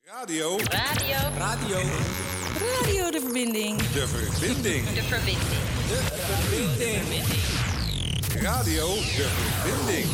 Radio. De verbinding. De verbinding. Radio De Verbinding.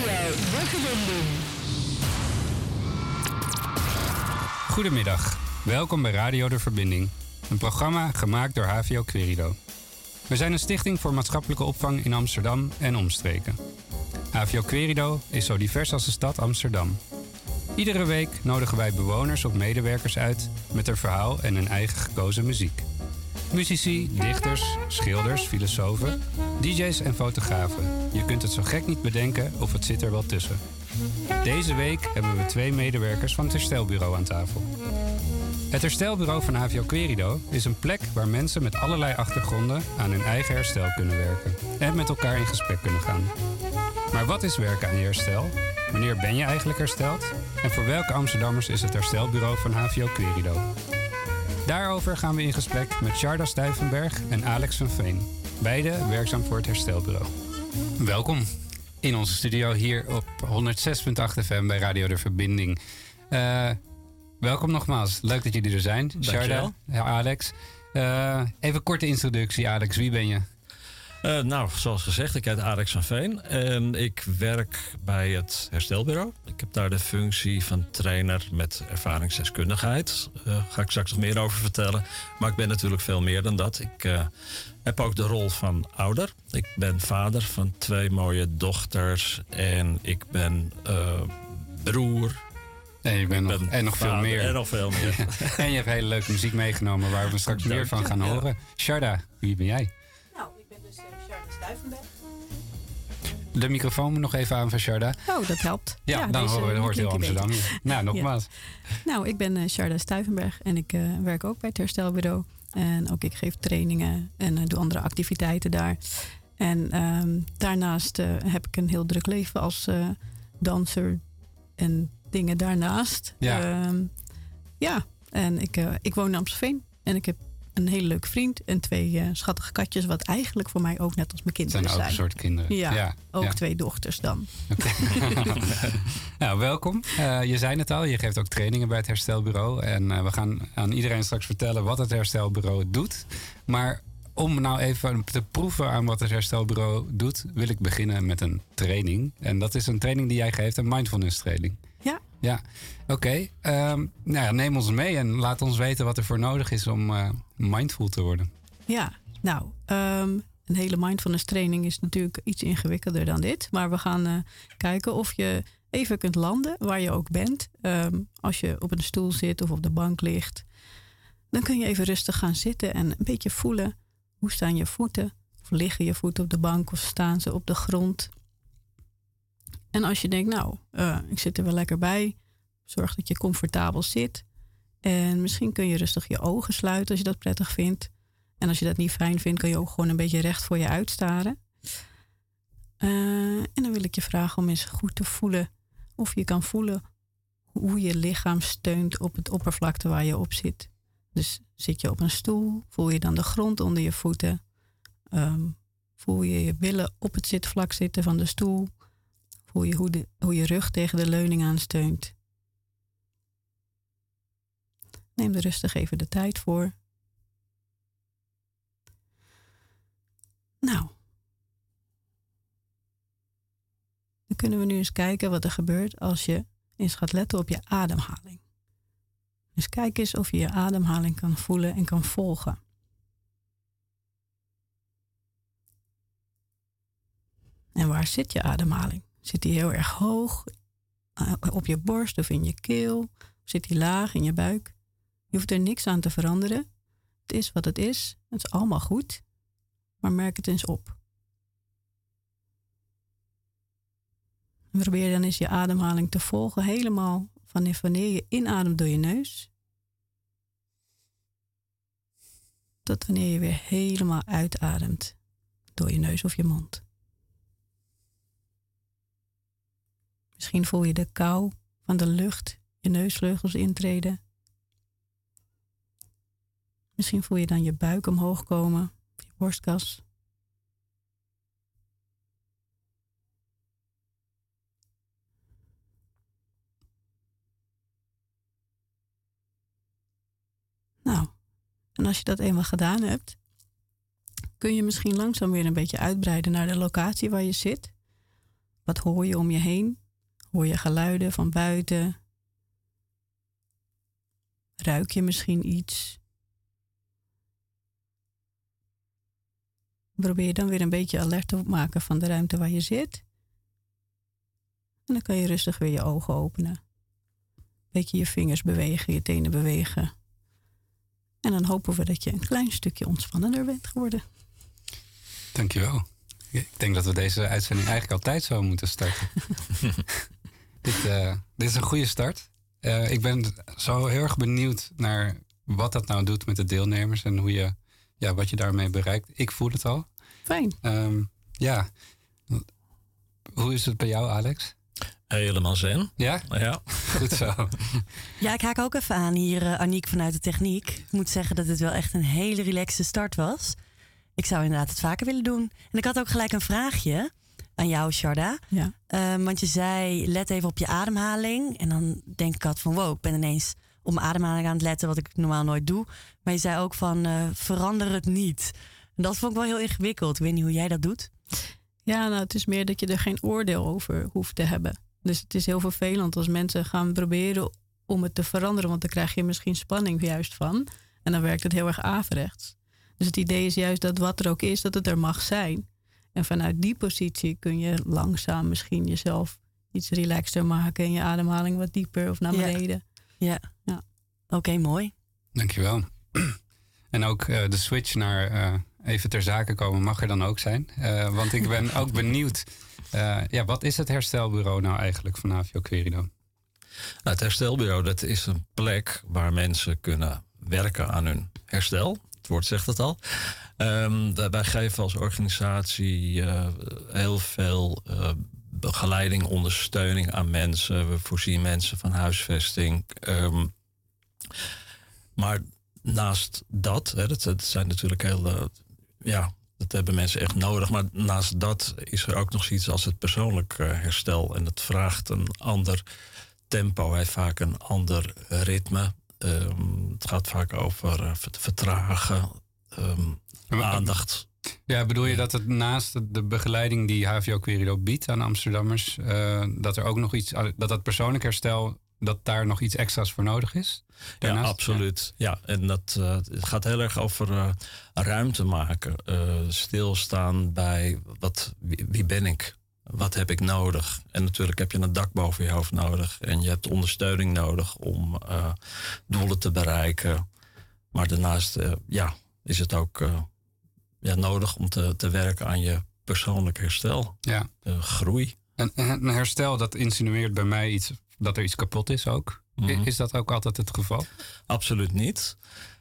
Goedemiddag, welkom bij Radio De Verbinding. Een programma gemaakt door HVO Querido. We zijn een stichting voor maatschappelijke opvang in Amsterdam en omstreken. HVO Querido is zo divers als de stad Amsterdam. Iedere week nodigen wij bewoners of medewerkers uit met een verhaal en hun eigen gekozen muziek. Muzici, dichters, schilders, filosofen, DJ's en fotografen. Je kunt het zo gek niet bedenken of het zit er wel tussen. Deze week hebben we 2 medewerkers van het herstelbureau aan tafel. Het herstelbureau van HVO Querido is een plek waar mensen met allerlei achtergronden aan hun eigen herstel kunnen werken en met elkaar in gesprek kunnen gaan. Maar wat is werken aan je herstel? Wanneer ben je eigenlijk hersteld? En voor welke Amsterdammers is het herstelbureau van HVO Querido? Daarover gaan we in gesprek met Sharda Stuyvenberg en Alex van Veen. Beide werkzaam voor het herstelbureau. Welkom in onze studio hier op 106.8 FM bij Radio De Verbinding. Welkom nogmaals. Leuk dat jullie er zijn. Sharda, Alex. Even een korte introductie, Alex. Wie ben je? Zoals gezegd, ik heet Alex van Veen en ik werk bij het herstelbureau. Ik heb daar de functie van trainer met ervaringsdeskundigheid. Daar ga ik straks nog meer over vertellen. Maar ik ben natuurlijk veel meer dan dat. Ik heb ook de rol van ouder. Ik ben vader van 2 mooie dochters en ik ben broer. En nog veel meer. En nog veel meer. En je hebt hele leuke muziek meegenomen waar we straks meer van gaan horen. Sharda, wie ben jij? De microfoon moet nog even aan van Sharda. Oh, dat helpt. Ja, dan hoort heel Amsterdam. Nou, nogmaals. Nou, ik ben Sharda Stuyvenberg en ik werk ook bij het herstelbureau. En ook ik geef trainingen en doe andere activiteiten daar. En daarnaast heb ik een heel druk leven als danser en dingen daarnaast. Ja. En ik woon in Amstelveen en ik heb een hele leuke vriend en 2 schattige katjes, wat eigenlijk voor mij ook net als mijn kinderen zijn. Zijn ook een soort kinderen. Ja, ook 2 dochters dan. Okay. Nou, welkom. Je zei het al, je geeft ook trainingen bij het herstelbureau. En we gaan aan iedereen straks vertellen wat het herstelbureau doet. Maar om nou even te proeven aan wat het herstelbureau doet, wil ik beginnen met een training. En dat is een training die jij geeft, een mindfulness training. Ja, oké. Neem ons mee en laat ons weten wat er voor nodig is om mindful te worden. Ja, nou, een hele mindfulness training is natuurlijk iets ingewikkelder dan dit. Maar we gaan kijken of je even kunt landen waar je ook bent. Als je op een stoel zit of op de bank ligt, dan kun je even rustig gaan zitten en een beetje voelen. Hoe staan je voeten? Of liggen je voeten op de bank of staan ze op de grond? En als je denkt, ik zit er wel lekker bij. Zorg dat je comfortabel zit. En misschien kun je rustig je ogen sluiten als je dat prettig vindt. En als je dat niet fijn vindt, kun je ook gewoon een beetje recht voor je uitstaren. En dan wil ik je vragen om eens goed te voelen. Of je kan voelen hoe je lichaam steunt op het oppervlakte waar je op zit. Dus zit je op een stoel, voel je dan de grond onder je voeten. Voel je je billen op het zitvlak zitten van de stoel. Voel je hoe je rug tegen de leuning aansteunt. Neem er rustig even de tijd voor. Nou. Dan kunnen we nu eens kijken wat er gebeurt als je eens gaat letten op je ademhaling. Dus kijk eens of je je ademhaling kan voelen en kan volgen. En waar zit je ademhaling? Zit die heel erg hoog op je borst of in je keel? Of zit die laag in je buik? Je hoeft er niks aan te veranderen. Het is wat het is. Het is allemaal goed. Maar merk het eens op. En probeer dan eens je ademhaling te volgen. Helemaal vanaf wanneer je inademt door je neus. Tot wanneer je weer helemaal uitademt door je neus of je mond. Misschien voel je de kou van de lucht je neusvleugels intreden. Misschien voel je dan je buik omhoog komen, je borstkas. En als je dat eenmaal gedaan hebt, kun je misschien langzaam weer een beetje uitbreiden naar de locatie waar je zit. Wat hoor je om je heen? Hoor je geluiden van buiten? Ruik je misschien iets? Probeer je dan weer een beetje alert te maken van de ruimte waar je zit. En dan kan je rustig weer je ogen openen. Een beetje je vingers bewegen, je tenen bewegen. En dan hopen we dat je een klein stukje ontspannender bent geworden. Dankjewel. Ik denk dat we deze uitzending eigenlijk altijd zo moeten starten. Dit is een goede start. Ik ben zo heel erg benieuwd naar wat dat nou doet met de deelnemers en hoe wat je daarmee bereikt. Ik voel het al. Fijn. Hoe is het bij jou, Alex? Helemaal zen. Ja? Ja. Goed zo. Ja, ik haak ook even aan hier, Aniek vanuit de techniek. Ik moet zeggen dat het wel echt een hele relaxte start was. Ik zou inderdaad het vaker willen doen. En ik had ook gelijk een vraagje aan jou, Sharda. Ja. Want je zei, let even op je ademhaling. En dan denk ik altijd van, wow, ik ben ineens op mijn ademhaling aan het letten, wat ik normaal nooit doe. Maar je zei ook van, verander het niet. En dat vond ik wel heel ingewikkeld. Ik weet niet hoe jij dat doet. Ja, nou, het is meer dat je er geen oordeel over hoeft te hebben. Dus het is heel vervelend als mensen gaan proberen om het te veranderen. Want dan krijg je misschien spanning juist van. En dan werkt het heel erg averechts. Dus het idee is juist dat wat er ook is, dat het er mag zijn. En vanuit die positie kun je langzaam misschien jezelf iets relaxter maken. En je ademhaling wat dieper of naar beneden. Ja. Oké, mooi. Dankjewel. En ook de switch naar even ter zake komen mag er dan ook zijn. Want ik ben ook benieuwd. Wat is het herstelbureau nou eigenlijk van Havio Querido? Nou, het herstelbureau, dat is een plek waar mensen kunnen werken aan hun herstel. Het woord zegt het al. Wij geven als organisatie heel veel begeleiding, ondersteuning aan mensen. We voorzien mensen van huisvesting. Maar naast dat, dat zijn natuurlijk heel... dat hebben mensen echt nodig. Maar naast dat is er ook nog zoiets als het persoonlijk herstel. En het vraagt een ander tempo. Heeft vaak een ander ritme. Het gaat vaak over vertragen, aandacht. Ja, bedoel je dat het naast de begeleiding die Havio Querido biedt aan Amsterdammers, dat er ook nog iets, dat persoonlijk herstel, dat daar nog iets extra's voor nodig is? Daarnaast? Ja, absoluut. Ja, en het gaat heel erg over ruimte maken. Stilstaan bij wie ben ik? Wat heb ik nodig? En natuurlijk heb je een dak boven je hoofd nodig. En je hebt ondersteuning nodig om doelen te bereiken. Maar daarnaast is het ook nodig om te werken aan je persoonlijk herstel. Ja. Groei. En een herstel, dat insinueert bij mij dat er iets kapot is ook. Mm-hmm. Is dat ook altijd het geval? Absoluut niet.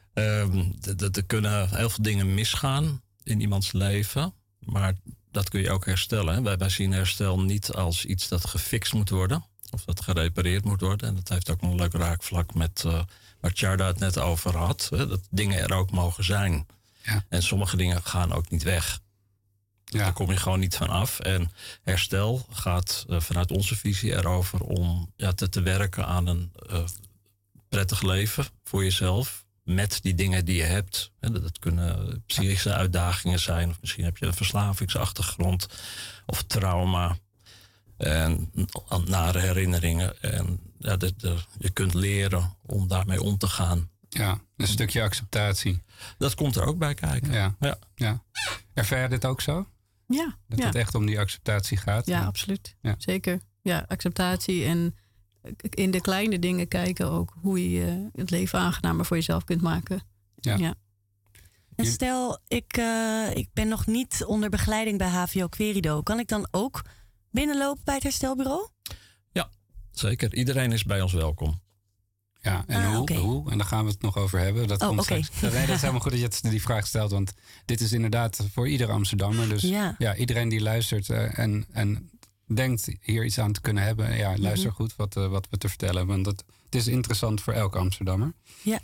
Er kunnen heel veel dingen misgaan in iemands leven. Maar dat kun je ook herstellen. Hè? Wij zien herstel niet als iets dat gefixt moet worden. Of dat gerepareerd moet worden. En dat heeft ook een leuk raakvlak met waar Sharda het net over had. Hè? Dat dingen er ook mogen zijn. Ja. En sommige dingen gaan ook niet weg. Ja. Daar kom je gewoon niet van af. En herstel gaat vanuit onze visie erover om te werken aan een prettig leven voor jezelf. Met die dingen die je hebt. Dat kunnen psychische uitdagingen zijn. Of misschien heb je een verslavingsachtergrond. Of trauma. En nare herinneringen. En je kunt leren om daarmee om te gaan. Ja, een stukje acceptatie. Dat komt er ook bij kijken. Ja. Ervaar je dit ook zo? Ja. Dat het echt om die acceptatie gaat? Ja, absoluut. Ja. Zeker. Ja, acceptatie en in de kleine dingen kijken ook hoe je het leven aangenamer voor jezelf kunt maken. Ja. En stel, ik ben nog niet onder begeleiding bij Havio Querido. Kan ik dan ook binnenlopen bij het herstelbureau? Ja, zeker. Iedereen is bij ons welkom. Ja, en hoe? En daar gaan we het nog over hebben. Dat komt straks. Nee, dat is helemaal goed dat je die vraag stelt. Want dit is inderdaad voor ieder Amsterdammer. Dus iedereen die luistert en denkt hier iets aan te kunnen hebben. Ja, luister goed wat we te vertellen hebben. Want het is interessant voor elke Amsterdammer. Ja.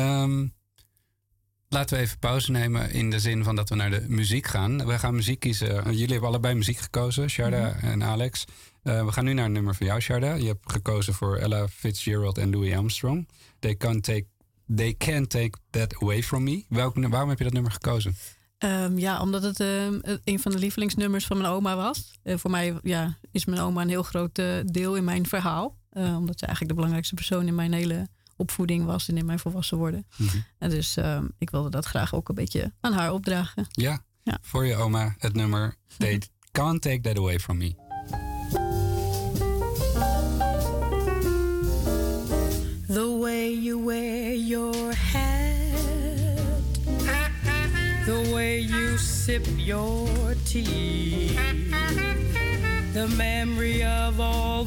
Laten we even pauze nemen in de zin van dat we naar de muziek gaan. We gaan muziek kiezen. Jullie hebben allebei muziek gekozen, Sharda en Alex. We gaan nu naar een nummer van jou, Sharda. Je hebt gekozen voor Ella Fitzgerald en Louis Armstrong. They Can't Take They Can't Take That Away From Me. Waarom heb je dat nummer gekozen? Omdat het een van de lievelingsnummers van mijn oma was. Voor mij is mijn oma een heel groot deel in mijn verhaal. Omdat ze eigenlijk de belangrijkste persoon in mijn hele opvoeding was en in mijn volwassen worden. Mm-hmm. En dus ik wilde dat graag ook een beetje aan haar opdragen. Ja. Voor je oma het nummer They Can't Take That Away From Me. The way you wear your hat, the way you sip your tea, the memory of all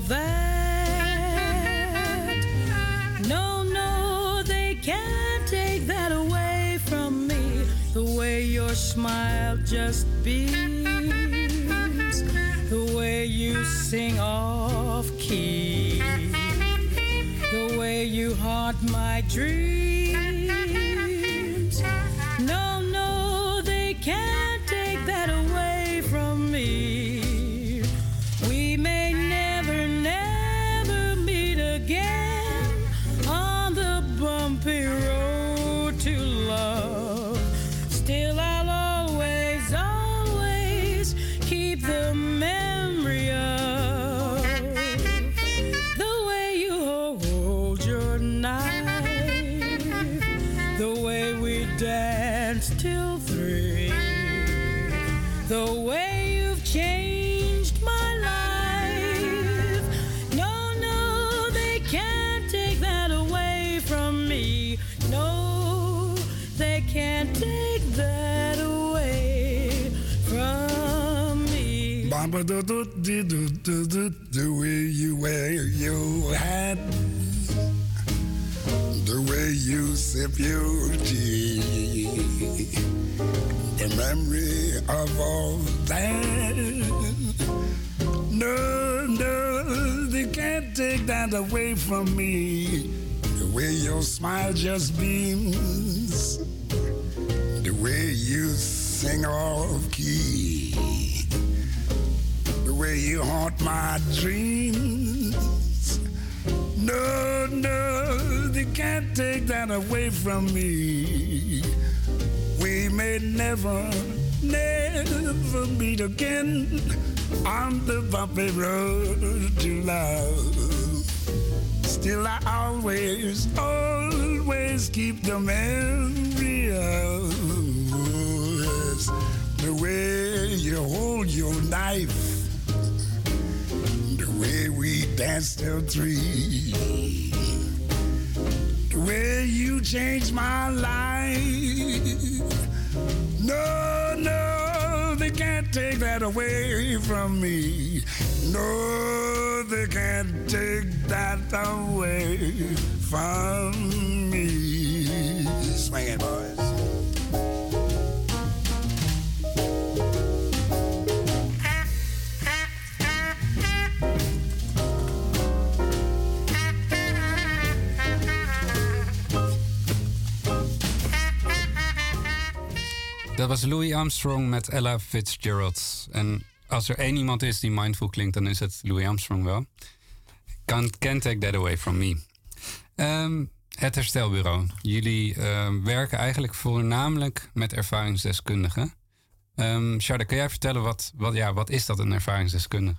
that. No, they can't take that away from me. The way your smile just beams, the way you sing off key, the way you haunt my dreams. No, they can't take that away from me. We may never meet again on the bumpy road to love. Still I'll always keep the memory of the way you hold your knife, the way we danced till 3, the way you've changed my life. No, they can't take that away from me. No, they can't take that away from me. The way you wear your hat, the way you sip your tea, the memory of all that. No, they can't take that away from me. The way your smile just beams, the way you sing off key, the way you haunt my dreams. No, they can't take that away from me. We may never meet again on the bumpy road to love. Still I always keep the memory of the way you hold your knife, the way we danced till 3, the way you changed my life. No, they can't take that away from me. No, they can't take that away from me. Swing it, boys. Dat was Louis Armstrong met Ella Fitzgerald. En als er één iemand is die mindful klinkt, dan is het Louis Armstrong wel. Can't take that away from me. Het herstelbureau. Jullie werken eigenlijk voornamelijk met ervaringsdeskundigen. Sharda, kan jij vertellen wat is dat, een ervaringsdeskundige?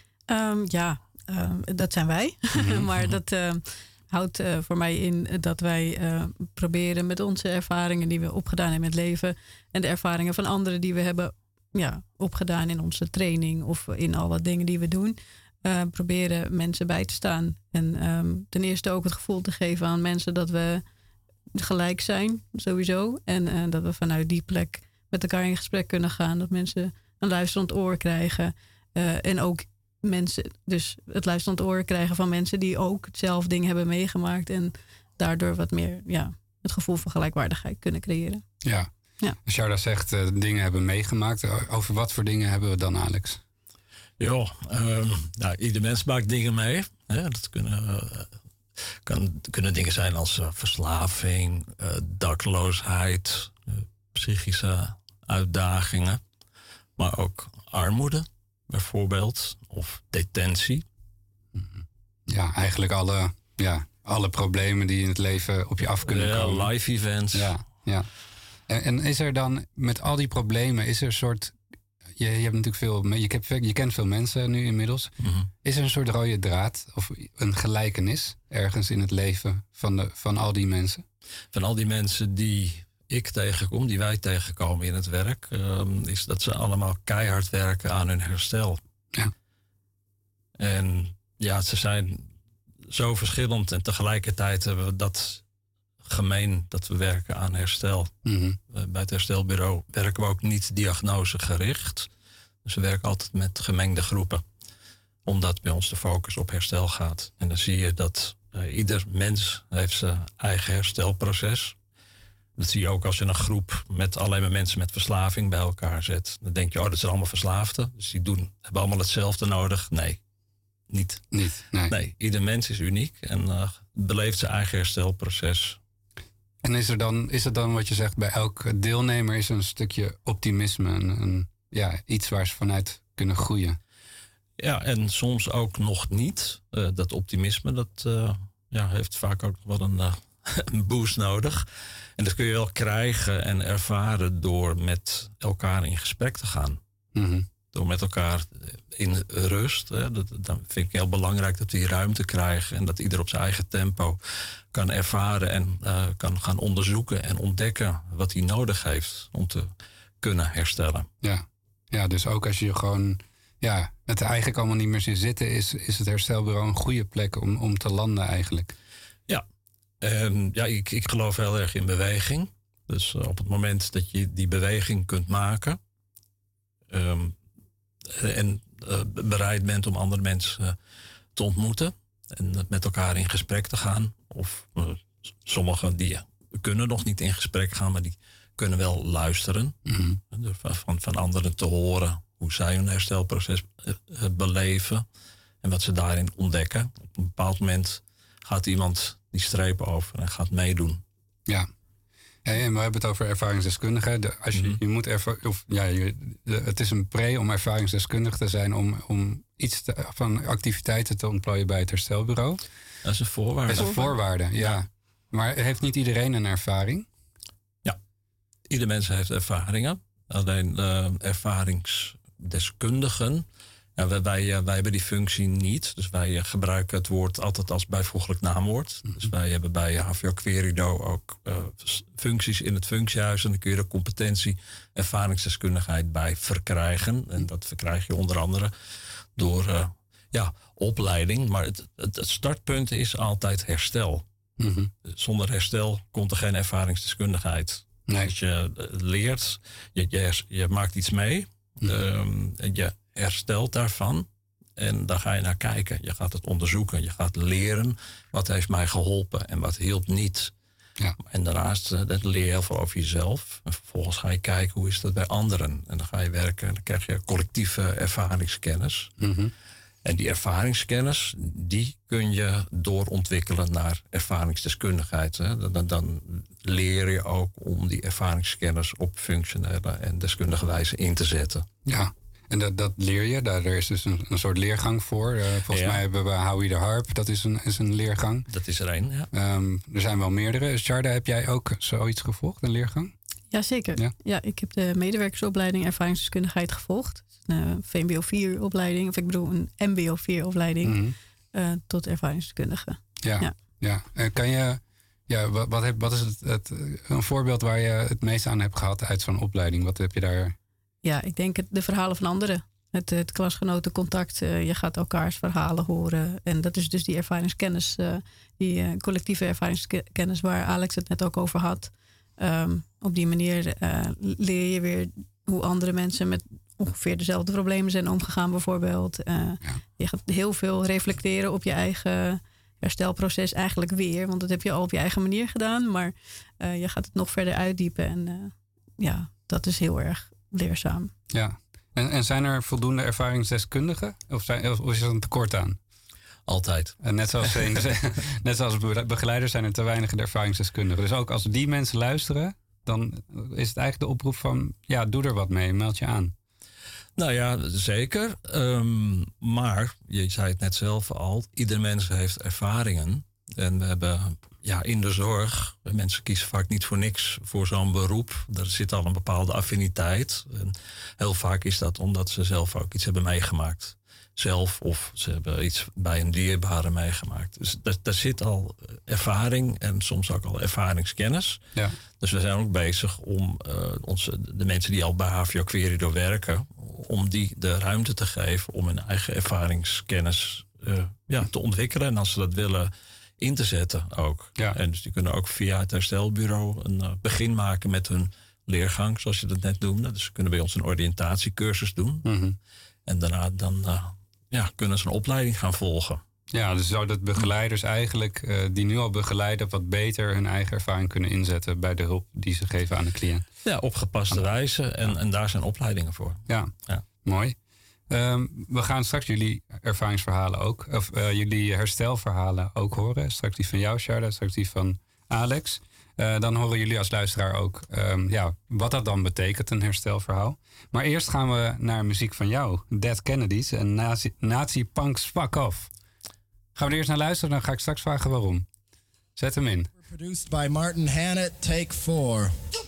Dat zijn wij. Mm-hmm. Maar dat houdt voor mij in dat wij proberen met onze ervaringen die we opgedaan hebben in het leven en de ervaringen van anderen die we hebben opgedaan in onze training of in alle dingen die we doen, proberen mensen bij te staan. En ten eerste ook het gevoel te geven aan mensen dat we gelijk zijn, sowieso. En dat we vanuit die plek met elkaar in gesprek kunnen gaan. Dat mensen een luisterend oor krijgen. En ook mensen, dus het luisterend oor krijgen van mensen die ook zelf dingen hebben meegemaakt. En daardoor wat meer het gevoel van gelijkwaardigheid kunnen creëren. Ja. Sharda zegt dingen hebben meegemaakt. Over wat voor dingen hebben we dan, Alex? Ieder mens maakt dingen mee. Hè? Dat kunnen dingen zijn als verslaving, dakloosheid, psychische uitdagingen. Maar ook armoede, bijvoorbeeld, of detentie. Ja, eigenlijk alle alle problemen die in het leven op je af kunnen komen. Live events. Ja. En is er dan met al die problemen, is er een soort... Je hebt natuurlijk je kent veel mensen nu inmiddels. Mm-hmm. Is er een soort rode draad of een gelijkenis ergens in het leven van al die mensen? Van al die mensen die ik tegenkom, die wij tegenkomen in het werk, is dat ze allemaal keihard werken aan hun herstel. Ja. En ze zijn zo verschillend en tegelijkertijd hebben we dat gemeen dat we werken aan herstel. Mm-hmm. Bij het herstelbureau werken we ook niet diagnosegericht. Dus we werken altijd met gemengde groepen. Omdat bij ons de focus op herstel gaat. En dan zie je dat ieder mens heeft zijn eigen herstelproces. Dat zie je ook als je een groep met alleen maar mensen met verslaving bij elkaar zet. Dan denk je, dat zijn allemaal verslaafden. Dus die hebben allemaal hetzelfde nodig. Nee, niet. Nee, ieder mens is uniek en beleeft zijn eigen herstelproces. En is het dan wat je zegt, bij elke deelnemer is een stukje optimisme, iets waar ze vanuit kunnen groeien? Ja, en soms ook nog niet. Dat optimisme, dat heeft vaak ook wel een boost nodig. En dat kun je wel krijgen en ervaren door met elkaar in gesprek te gaan. Mm-hmm. Door met elkaar in rust. Dan vind ik heel belangrijk dat we die ruimte krijgen. En dat ieder op zijn eigen tempo kan ervaren en kan gaan onderzoeken en ontdekken wat hij nodig heeft om te kunnen herstellen. Ja, dus ook als je gewoon het eigenlijk allemaal niet meer ziet zitten, is het herstelbureau een goede plek om te landen eigenlijk. Ja, ik geloof heel erg in beweging. Dus op het moment dat je die beweging kunt maken en bereid bent om andere mensen te ontmoeten en met elkaar in gesprek te gaan. Of sommigen die kunnen nog niet in gesprek gaan, maar die kunnen wel luisteren. Mm-hmm. Van anderen te horen hoe zij hun herstelproces beleven en wat ze daarin ontdekken. Op een bepaald moment gaat iemand die streep over en gaat meedoen. Ja. En we hebben het over ervaringsdeskundigen. Je moet het is een pre om ervaringsdeskundig te zijn om iets van activiteiten te ontplooien bij het herstelbureau. Dat is een voorwaarde. Dat is een voorwaarde, ja. Maar heeft niet iedereen een ervaring? Ja, ieder mens heeft ervaringen. Alleen ervaringsdeskundigen, wij hebben die functie niet. Dus wij gebruiken het woord altijd als bijvoeglijk naamwoord. Mm-hmm. Dus wij hebben bij HVO Querido ook functies in het functiehuis. En dan kun je de competentie ervaringsdeskundigheid bij verkrijgen. En dat verkrijg je onder andere door opleiding. Maar het startpunt is altijd herstel. Mm-hmm. Zonder herstel komt er geen ervaringsdeskundigheid. Nee. Dus je leert, je maakt iets mee. En je herstelt daarvan. En daar ga je naar kijken. Je gaat het onderzoeken. Je gaat leren wat heeft mij geholpen en wat hielp niet. Ja. En daarnaast leer je heel veel over jezelf. En vervolgens ga je kijken hoe is dat bij anderen. En dan ga je werken en dan krijg je collectieve ervaringskennis. Mm-hmm. En die ervaringskennis, die kun je doorontwikkelen naar ervaringsdeskundigheid. Dan leer je ook om die ervaringskennis op functionele en deskundige wijze in te zetten. Ja, en dat leer je. Daar is dus een soort leergang voor. Volgens mij hebben we Howie de Harp, dat is een leergang. Dat is er één, ja. Er zijn wel meerdere. Sharda, heb jij ook zoiets gevolgd, een leergang? Jazeker. Ja, ik heb de medewerkersopleiding ervaringsdeskundigheid gevolgd. Een VMBO 4 opleiding, of ik bedoel een MBO 4 opleiding tot ervaringsdeskundige. Ja. Kan je, wat is een voorbeeld waar je het meest aan hebt gehad uit zo'n opleiding? Wat heb je daar? Ja, ik denk de verhalen van anderen. Het klasgenotencontact, je gaat elkaars verhalen horen. En dat is dus die ervaringskennis, die collectieve ervaringskennis waar Alex het net ook over had. Op die manier leer je weer hoe andere mensen met ongeveer dezelfde problemen zijn omgegaan bijvoorbeeld. Je gaat heel veel reflecteren op je eigen herstelproces eigenlijk weer. Want dat heb je al op je eigen manier gedaan. Maar je gaat het nog verder uitdiepen. En dat is heel erg leerzaam. Ja. En zijn er voldoende ervaringsdeskundigen? Of is er een tekort aan? Altijd. En net zoals begeleiders zijn er te weinig ervaringsdeskundigen. Dus ook als die mensen luisteren, dan is het eigenlijk de oproep van, doe er wat mee, meld je aan. Nou ja, zeker. Maar, je zei het net zelf al, ieder mens heeft ervaringen. En we hebben in de zorg, mensen kiezen vaak niet voor niks voor zo'n beroep. Er zit al een bepaalde affiniteit. En heel vaak is dat omdat ze zelf ook iets hebben meegemaakt. Zelf of ze hebben iets bij een dierbare meegemaakt. Dus daar zit al ervaring en soms ook al ervaringskennis. Ja. Dus we zijn ook bezig om de mensen die al bij HVO Querido werken, om die de ruimte te geven om hun eigen ervaringskennis te ontwikkelen. En als ze dat willen in te zetten ook. Ja. En dus die kunnen ook via het herstelbureau een begin maken met hun leergang, zoals je dat net noemde. Dus ze kunnen bij ons een oriëntatiecursus doen. Mm-hmm. En daarna dan kunnen ze een opleiding gaan volgen. Ja, dus zodat begeleiders eigenlijk die nu al begeleiden wat beter hun eigen ervaring kunnen inzetten bij de hulp die ze geven aan de cliënt. Ja, op gepaste wijze. En daar zijn opleidingen voor. Ja. Mooi. We gaan straks jullie ervaringsverhalen ook, of jullie herstelverhalen ook horen. Straks die van jou, Sharda, straks die van Alex. Dan horen jullie als luisteraar ook wat dat dan betekent, een herstelverhaal. Maar eerst gaan we naar muziek van jou, Dead Kennedys en Nazi Punks Fuck Off. Gaan we er eerst naar luisteren, dan ga ik straks vragen waarom. Zet hem in. Produced by Martin Hannett, take 4.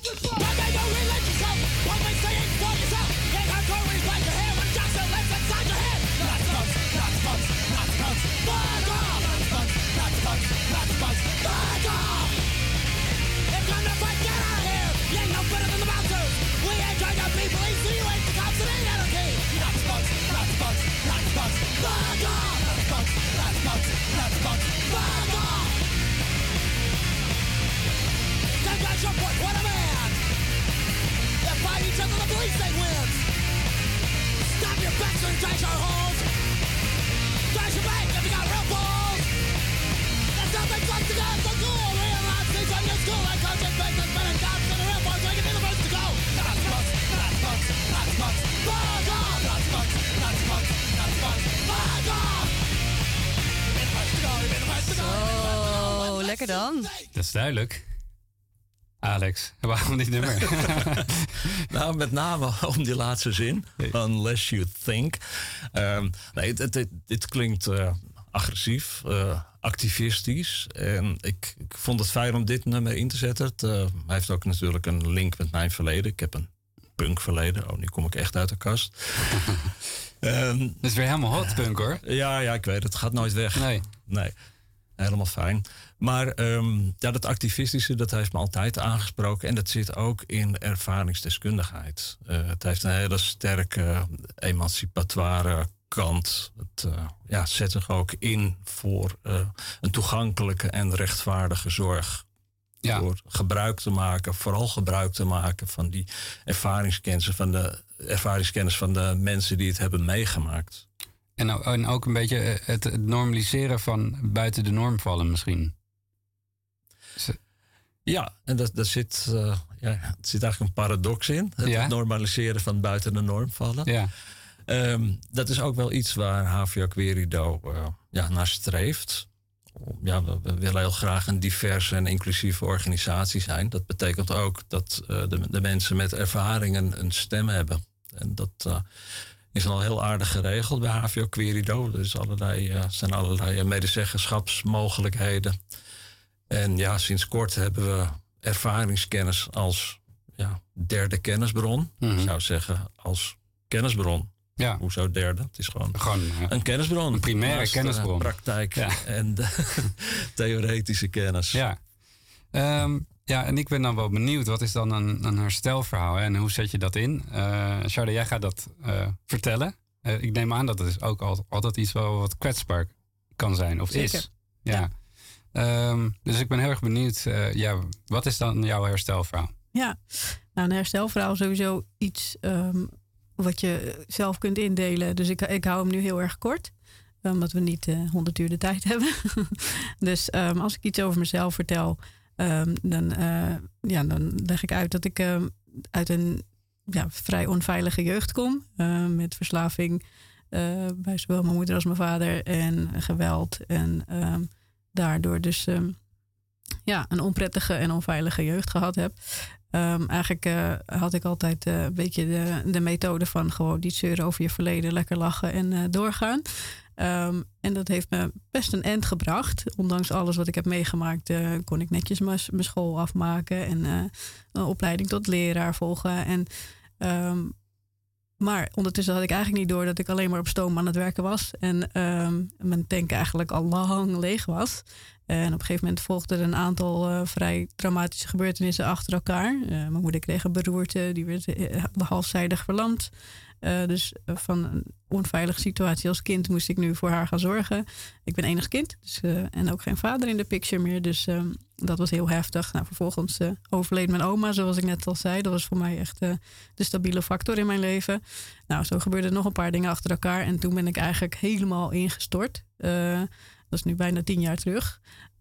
What a man! They fight each other, the police they win. Stop your backs and trash our holes. Trash your bank if you got real balls. There's nothing close to God so cool. Real Nazis on your school like coaches, business, men and cops and the real boys making the first to go. Not smucks, not smucks, not smucks. Fuck off! Not smucks, not smucks, not smucks. Fuck off! You've been the first to go, you've been the first to go. Oh, lekker dan. Dat is duidelijk. Alex, waarom dit nummer? Nou, met name om die laatste zin. Unless you think. Dit klinkt agressief, activistisch. En ik vond het fijn om dit nummer in te zetten. Hij heeft ook natuurlijk een link met mijn verleden. Ik heb een punkverleden. Oh, nu kom ik echt uit de kast. Dat is weer helemaal hot, punk hoor. Ja, ik weet het. Het gaat nooit weg. Nee. Helemaal fijn. Maar dat activistische, dat heeft me altijd aangesproken. En dat zit ook in ervaringsdeskundigheid. Het heeft een hele sterke emancipatoire kant. Het zet zich ook in voor een toegankelijke en rechtvaardige zorg. Ja. Door vooral gebruik te maken van die ervaringskennis van de mensen die het hebben meegemaakt. En ook een beetje het normaliseren van buiten de norm vallen misschien. Ja, en er zit eigenlijk een paradox in. Het normaliseren van buiten de norm vallen. Ja. Dat is ook wel iets waar HVO Querido naar streeft. We willen heel graag een diverse en inclusieve organisatie zijn. Dat betekent ook dat de mensen met ervaringen een stem hebben. En dat is al heel aardig geregeld bij HVO Querido. Er zijn allerlei medezeggenschapsmogelijkheden. En sinds kort hebben we ervaringskennis als derde kennisbron. Mm-hmm. Ik zou zeggen als kennisbron. Ja. Hoezo derde? Het is gewoon een kennisbron. Een primaire kennisbron. Praktijk en theoretische kennis. Ja. En ik ben dan wel benieuwd, wat is dan een herstelverhaal en hoe zet je dat in? Sharda, jij gaat dat vertellen. Ik neem aan dat het is ook altijd iets wel wat kwetsbaar kan zijn of Zeker. is. Ja. Dus ik ben heel erg benieuwd, wat is dan jouw herstelverhaal? Ja, nou, een herstelverhaal is sowieso iets wat je zelf kunt indelen. Dus ik hou hem nu heel erg kort. Omdat we niet 100 uur de tijd hebben. Dus als ik iets over mezelf vertel, dan leg ik uit dat ik uit een vrij onveilige jeugd kom. Met verslaving bij zowel mijn moeder als mijn vader. En geweld. En daardoor dus een onprettige en onveilige jeugd gehad heb. Eigenlijk had ik altijd een beetje de methode van gewoon niet zeuren over je verleden, lekker lachen en doorgaan. En dat heeft me best een eind gebracht. Ondanks alles wat ik heb meegemaakt, kon ik netjes mijn school afmaken en een opleiding tot leraar volgen. Maar ondertussen had ik eigenlijk niet door dat ik alleen maar op stoom aan het werken was. En mijn tank eigenlijk al lang leeg was. En op een gegeven moment volgden er een aantal vrij traumatische gebeurtenissen achter elkaar. Mijn moeder kreeg een beroerte, die werd halfzijdig verlamd. Dus van een onveilige situatie als kind moest ik nu voor haar gaan zorgen. Ik ben enig kind dus, en ook geen vader in de picture meer. Dus dat was heel heftig. Nou, vervolgens overleed mijn oma, zoals ik net al zei. Dat was voor mij echt de stabiele factor in mijn leven. Nou, zo gebeurden nog een paar dingen achter elkaar. En toen ben ik eigenlijk helemaal ingestort. Dat is nu bijna 10 jaar terug.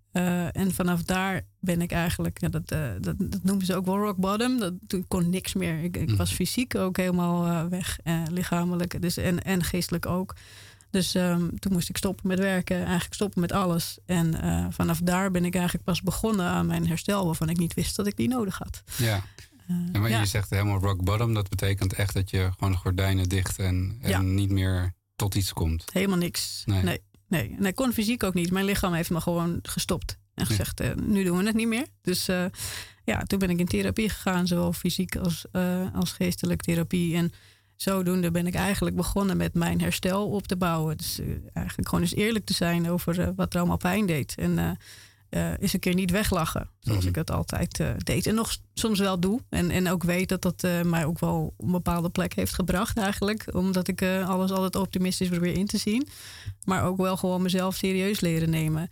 En vanaf daar ben ik eigenlijk, dat noemen ze ook wel rock bottom. Toen kon niks meer. Ik was fysiek ook helemaal weg, lichamelijk dus, en geestelijk ook. Dus toen moest ik stoppen met werken, eigenlijk stoppen met alles. En vanaf daar ben ik eigenlijk pas begonnen aan mijn herstel, waarvan ik niet wist dat ik die nodig had. Ja. Maar je zegt helemaal rock bottom, dat betekent echt dat je gewoon de gordijnen dicht en niet meer tot iets komt. Helemaal niks. Nee. En ik kon fysiek ook niet. Mijn lichaam heeft me gewoon gestopt. En gezegd, nu doen we het niet meer. Dus toen ben ik in therapie gegaan. Zowel fysiek als geestelijke therapie. En zodoende ben ik eigenlijk begonnen met mijn herstel op te bouwen. Dus eigenlijk gewoon eens eerlijk te zijn over wat er allemaal pijn deed. En eens een keer niet weglachen. Zoals ik het altijd deed. En nog soms wel doe. En ook weet dat dat mij ook wel een bepaalde plek heeft gebracht eigenlijk. Omdat ik alles altijd optimistisch probeer in te zien. Maar ook wel gewoon mezelf serieus leren nemen.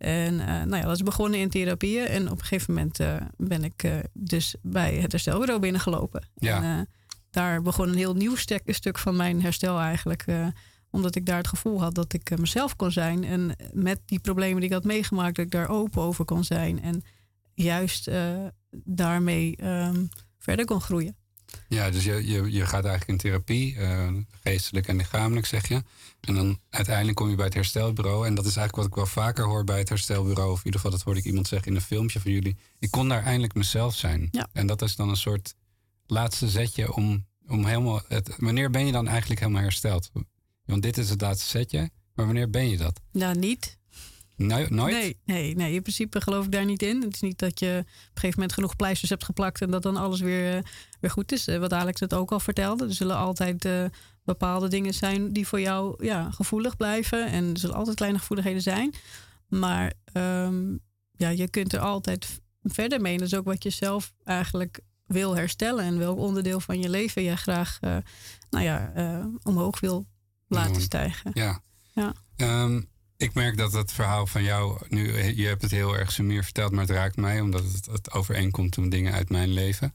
En dat is begonnen in therapieën. En op een gegeven moment ben ik dus bij het herstelbureau binnengelopen. Ja. En daar begon een heel nieuw stuk van mijn herstel eigenlijk. Omdat ik daar het gevoel had dat ik mezelf kon zijn. En met die problemen die ik had meegemaakt, dat ik daar open over kon zijn. En juist daarmee verder kon groeien. Ja, dus je gaat eigenlijk in therapie, geestelijk en lichamelijk zeg je. En dan uiteindelijk kom je bij het herstelbureau. En dat is eigenlijk wat ik wel vaker hoor bij het herstelbureau. Of in ieder geval, dat hoorde ik iemand zeggen in een filmpje van jullie. Ik kon daar eindelijk mezelf zijn. Ja. En dat is dan een soort laatste zetje om helemaal... Wanneer ben je dan eigenlijk helemaal hersteld? Want dit is het laatste setje. Maar wanneer ben je dat? Nou, niet. Nooit? Nee, in principe geloof ik daar niet in. Het is niet dat je op een gegeven moment genoeg pleisters hebt geplakt en dat dan alles weer goed is. Wat Alex het ook al vertelde. Er zullen altijd bepaalde dingen zijn die voor jou gevoelig blijven. En er zullen altijd kleine gevoeligheden zijn. Maar je kunt er altijd verder mee. En dat is ook wat je zelf eigenlijk wil herstellen. En welk onderdeel van je leven je graag omhoog wil laten stijgen. Ja. Ik merk dat het verhaal van jou, je hebt het heel erg sumier verteld, maar het raakt mij omdat het overeenkomt met dingen uit mijn leven.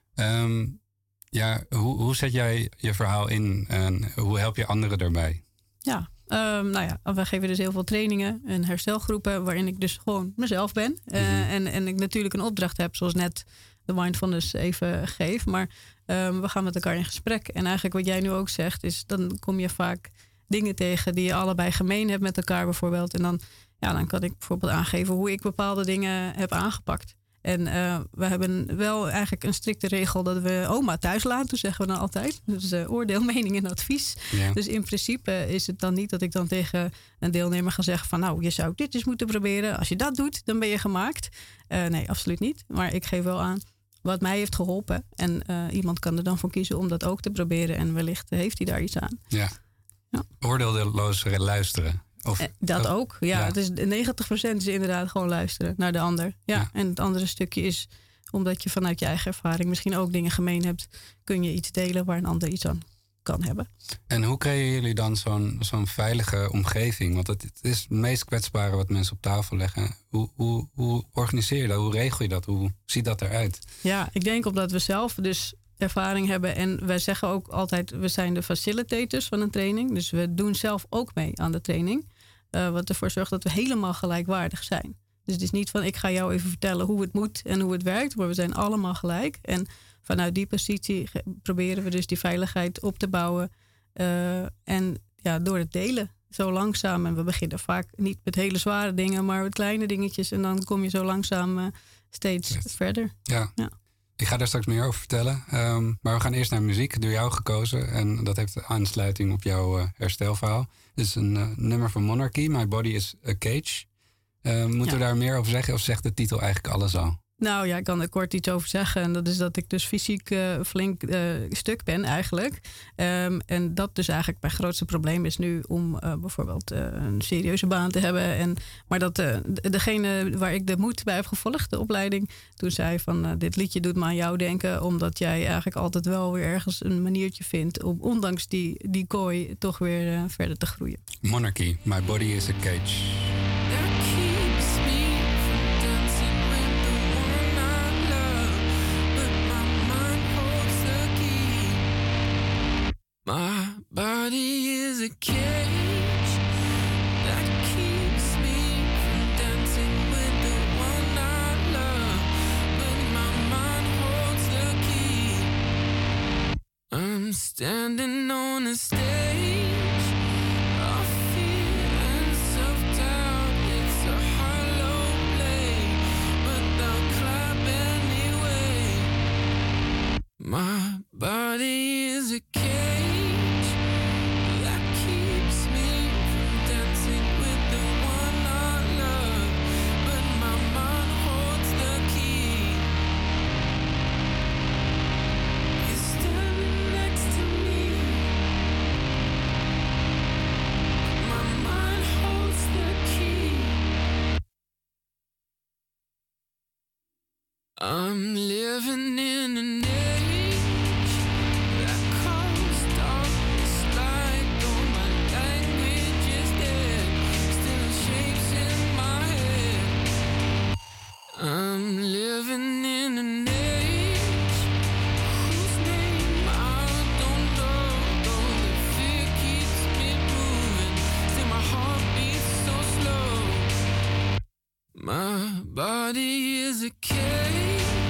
Hoe zet jij je verhaal in en hoe help je anderen daarbij? Ja, we geven dus heel veel trainingen en herstelgroepen waarin ik dus gewoon mezelf ben. En ik natuurlijk een opdracht heb, zoals net de mindfulness even geef. Maar we gaan met elkaar in gesprek. En eigenlijk wat jij nu ook zegt, is dan kom je vaak dingen tegen die je allebei gemeen hebt met elkaar bijvoorbeeld. En dan kan ik bijvoorbeeld aangeven hoe ik bepaalde dingen heb aangepakt. En we hebben wel eigenlijk een strikte regel dat we oma thuis laten, zeggen we dan altijd. Dus oordeel, mening en advies. Ja. Dus in principe is het dan niet dat ik dan tegen een deelnemer ga zeggen van nou, je zou dit eens moeten proberen. Als je dat doet, dan ben je gemaakt. Nee, absoluut niet. Maar ik geef wel aan wat mij heeft geholpen. En iemand kan er dan voor kiezen om dat ook te proberen. En wellicht heeft hij daar iets aan. Ja. Oordeelloos luisteren. Dat ook. Ja. Het is 90% is inderdaad gewoon luisteren naar de ander. Ja. En het andere stukje is, omdat je vanuit je eigen ervaring misschien ook dingen gemeen hebt, kun je iets delen waar een ander iets aan kan hebben. En hoe creëren jullie dan zo'n veilige omgeving? Want het is het meest kwetsbare wat mensen op tafel leggen. Hoe organiseer je dat? Hoe regel je dat? Hoe ziet dat eruit? Ja, ik denk omdat we zelf dus ervaring hebben. En wij zeggen ook altijd, we zijn de facilitators van een training. Dus we doen zelf ook mee aan de training. Wat ervoor zorgt dat we helemaal gelijkwaardig zijn. Dus het is niet van, ik ga jou even vertellen hoe het moet en hoe het werkt. Maar we zijn allemaal gelijk. En vanuit die positie proberen we dus die veiligheid op te bouwen. En door het delen. zo langzaam. En we beginnen vaak niet met hele zware dingen, maar met kleine dingetjes. En dan kom je zo langzaam steeds verder. Ja. Ik ga daar straks meer over vertellen. Maar we gaan eerst naar muziek, door jou gekozen. En dat heeft aansluiting op jouw herstelverhaal. Dit is een nummer van Monarchy, My Body is a Cage. Moeten we daar meer over zeggen of zegt de titel eigenlijk alles al? Nou ja, ik kan er kort iets over zeggen. En dat is dat ik dus fysiek flink stuk ben eigenlijk. En dat dus eigenlijk mijn grootste probleem is nu om bijvoorbeeld een serieuze baan te hebben. Maar dat degene waar ik de moed bij heb gevolgd, de opleiding, toen zei van dit liedje doet me aan jou denken. Omdat jij eigenlijk altijd wel weer ergens een maniertje vindt om ondanks die kooi toch weer verder te groeien. Monarchy, My Body is a Cage. My body is a cage that keeps me from dancing with the one I love, but my mind holds the key. I'm standing on a stage of fear and self-doubt. It's a hollow blade, but I'll clap anyway. My body is a cage. I'm living in an age that calls darkness light. Though my language is dead, still shapes in my head. I'm living in an age whose name I don't know. Though the fear keeps me moving, still my heart beats so slow. My body is a cage.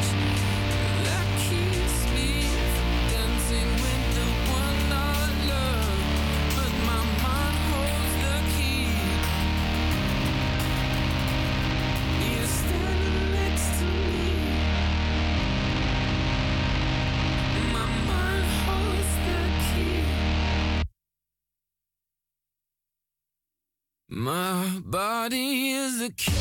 My body is a cage.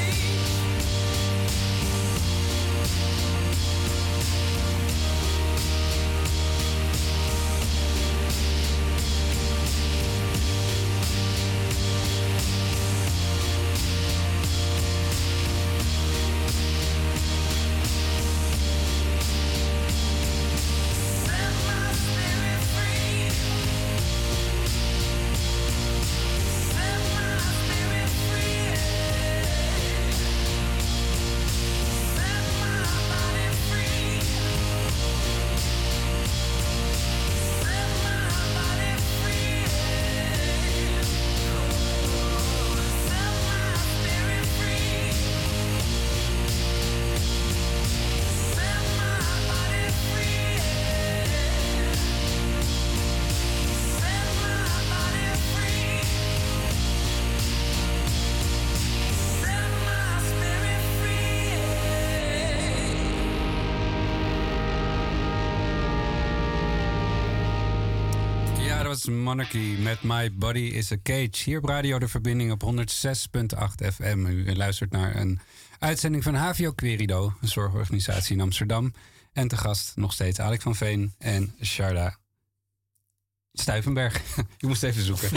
Monarchy met My Body is a Cage. Hier op Radio De Verbinding op 106.8 FM. U luistert naar een uitzending van HVO Querido, een zorgorganisatie in Amsterdam. En te gast nog steeds Alex van Veen en Sharda Stuyvenberg. Je moest even zoeken.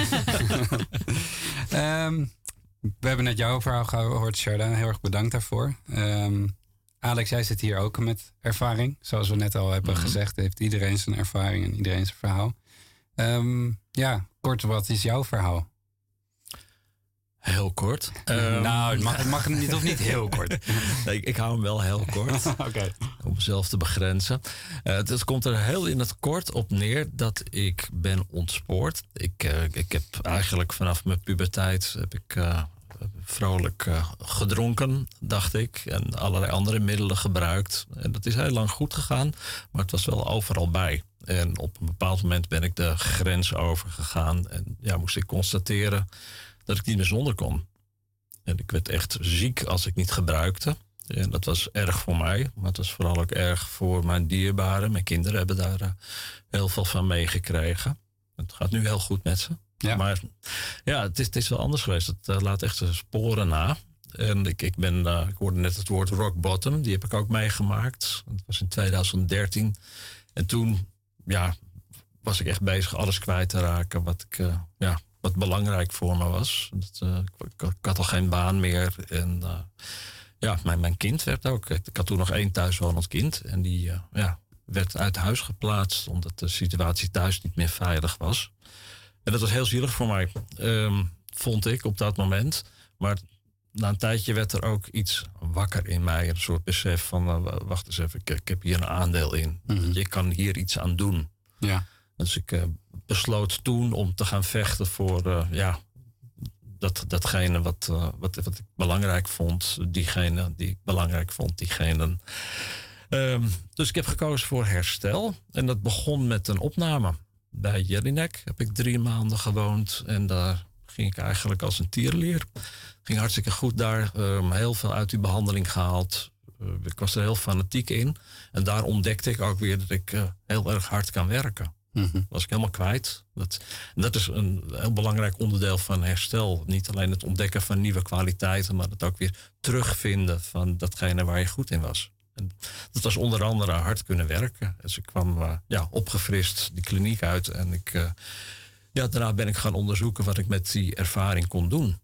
We hebben net jouw verhaal gehoord, Sharda. Heel erg bedankt daarvoor. Alex, jij zit hier ook met ervaring. Zoals we net al hebben gezegd, heeft iedereen zijn ervaring en iedereen zijn verhaal. Kort, wat is jouw verhaal? Heel kort. Nou, het mag niet, of niet heel kort. Nee, ik hou hem wel heel kort. Okay. Om mezelf te begrenzen. Het komt er heel in het kort op neer dat ik ben ontspoord. Ik heb eigenlijk vanaf mijn puberteit vrolijk gedronken, dacht ik. En allerlei andere middelen gebruikt. En dat is heel lang goed gegaan, maar het was wel overal bij. En op een bepaald moment ben ik de grens overgegaan. En ja, moest ik constateren dat ik niet meer zonder kon. En ik werd echt ziek als ik niet gebruikte. En dat was erg voor mij, maar het was vooral ook erg voor mijn dierbaren. Mijn kinderen hebben daar heel veel van meegekregen. Het gaat nu heel goed met ze. Ja. Maar ja, het is wel anders geweest. Het laat echt sporen na. En ik hoorde net het woord rock bottom. Die heb ik ook meegemaakt. Dat was in 2013. En toen was ik echt bezig alles kwijt te raken wat belangrijk voor me was. Ik had al geen baan meer. En mijn kind werd ook. Ik had toen nog 1 thuiswonend kind. En die werd uit huis geplaatst omdat de situatie thuis niet meer veilig was. En dat was heel zielig voor mij, vond ik op dat moment. Maar na een tijdje werd er ook iets wakker in mij. Een soort besef van, wacht eens even, ik heb hier een aandeel in. Je kan hier iets aan doen. Ja. Dus ik besloot toen om te gaan vechten voor datgene wat ik belangrijk vond. Diegene die ik belangrijk vond, diegene. Dus ik heb gekozen voor herstel. En dat begon met een opname. Bij Jelinek heb ik 3 maanden gewoond. En daar ging ik eigenlijk als een tierenlier. Ging hartstikke goed daar. Heel veel uit die behandeling gehaald. Ik was er heel fanatiek in. En daar ontdekte ik ook weer dat ik heel erg hard kan werken. Was ik helemaal kwijt. Dat is een heel belangrijk onderdeel van herstel. Niet alleen het ontdekken van nieuwe kwaliteiten, maar het ook weer terugvinden van datgene waar je goed in was. En dat was onder andere hard kunnen werken. Dus ik kwam opgefrist die kliniek uit. En daarna ben ik gaan onderzoeken wat ik met die ervaring kon doen.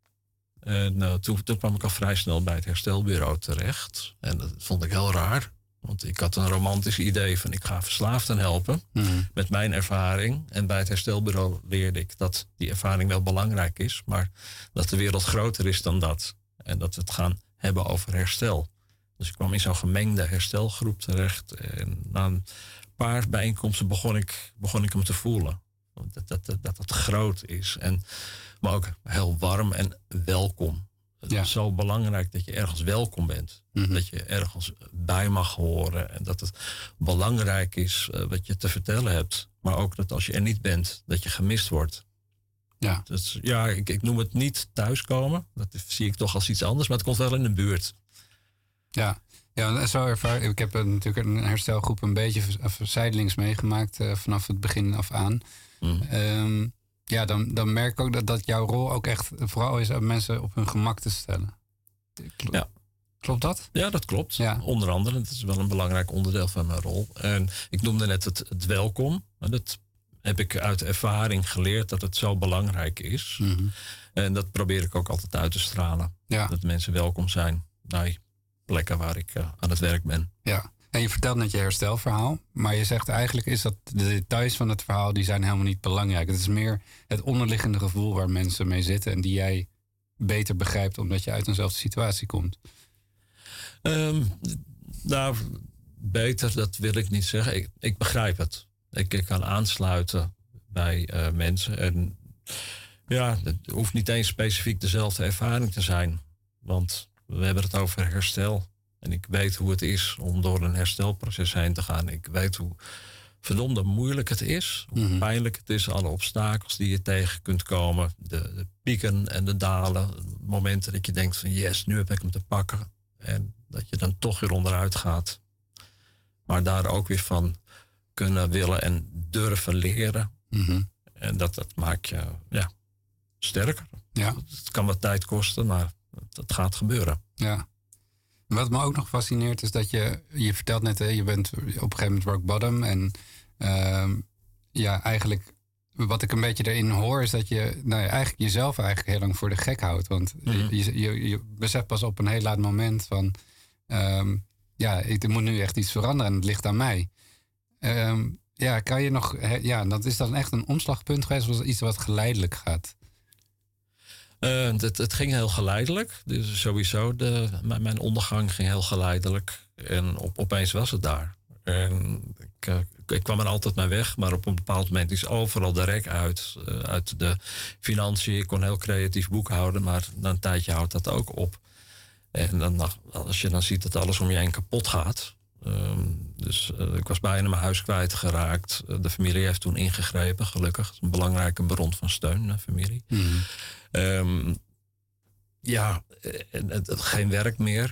En toen kwam ik al vrij snel bij het herstelbureau terecht. En dat vond ik heel raar. Want ik had een romantisch idee van ik ga verslaafden helpen met mijn ervaring. En bij het herstelbureau leerde ik dat die ervaring wel belangrijk is. Maar dat de wereld groter is dan dat. En dat we het gaan hebben over herstel. Dus ik kwam in zo'n gemengde herstelgroep terecht. En na een paar bijeenkomsten begon ik hem te voelen. Dat het groot is. Maar ook heel warm en welkom. Het is zo belangrijk dat je ergens welkom bent. Dat je ergens bij mag horen. En dat het belangrijk is wat je te vertellen hebt. Maar ook dat als je er niet bent, dat je gemist wordt. Ja. Dus ik noem het niet thuiskomen. Dat zie ik toch als iets anders. Maar het komt wel in de buurt. Ja, zo ervaar ik. heb natuurlijk een herstelgroep een beetje zijdelings meegemaakt vanaf het begin af aan. Dan merk ik ook dat jouw rol ook echt vooral is om mensen op hun gemak te stellen. Klopt dat? Ja, dat klopt. Ja. Onder andere, dat is wel een belangrijk onderdeel van mijn rol. En ik noemde net het welkom. Dat heb ik uit ervaring geleerd dat het zo belangrijk is. En dat probeer ik ook altijd uit te stralen. Ja. Dat mensen welkom zijn bij plekken waar ik aan het werk ben. Ja. En je vertelt net je herstelverhaal, maar je zegt eigenlijk is dat de details van het verhaal die zijn helemaal niet belangrijk. Het is meer het onderliggende gevoel waar mensen mee zitten en die jij beter begrijpt omdat je uit eenzelfde situatie komt. Beter, dat wil ik niet zeggen. Ik begrijp het. Ik kan aansluiten bij mensen. En het hoeft niet eens specifiek dezelfde ervaring te zijn. Want we hebben het over herstel. En ik weet hoe het is om door een herstelproces heen te gaan. Ik weet hoe verdomd moeilijk het is. Hoe pijnlijk het is. Alle obstakels die je tegen kunt komen. De pieken en de dalen. Momenten dat je denkt van yes, nu heb ik hem te pakken. En dat je dan toch weer onderuit gaat. Maar daar ook weer van kunnen willen en durven leren. En dat maakt je sterker. Ja. Het kan wat tijd kosten, maar het gaat gebeuren. Ja. Wat me ook nog fascineert is dat je vertelt net, je bent op een gegeven moment rock bottom. En eigenlijk wat ik een beetje erin hoor is dat je eigenlijk jezelf eigenlijk heel lang voor de gek houdt. Want je beseft pas op een heel laat moment van er moet nu echt iets veranderen en het ligt aan mij. Kan je nog, dat is dan echt een omslagpunt geweest of iets wat geleidelijk gaat? Het ging heel geleidelijk. Dus sowieso, mijn ondergang ging heel geleidelijk. En opeens was het daar. En ik kwam er altijd mee weg, maar op een bepaald moment is overal de rek uit de financiën. Ik kon heel creatief boekhouden, maar na een tijdje houdt dat ook op. En dan, als je dan ziet dat alles om je heen kapot gaat. Dus ik was bijna mijn huis kwijtgeraakt. De familie heeft toen ingegrepen, gelukkig. Dat is een belangrijke bron van steun, de familie. Geen werk meer.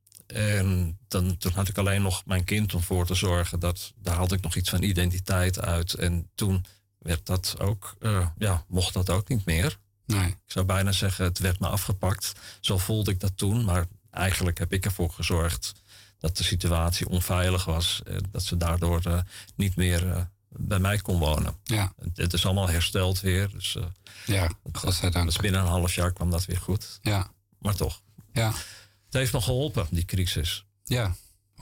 En toen had ik alleen nog mijn kind om voor te zorgen. Daar haalde ik nog iets van identiteit uit. En toen werd dat ook, mocht dat ook niet meer. Nee. Ik zou bijna zeggen, het werd me afgepakt. Zo voelde ik dat toen. Maar eigenlijk heb ik ervoor gezorgd dat de situatie onveilig was. Dat ze daardoor niet meer bij mij kon wonen. Ja. Het is allemaal hersteld weer. Dus, godzijdank. Dus binnen een half jaar kwam dat weer goed. Ja. Maar toch. Ja. Het heeft nog geholpen, die crisis. Ja,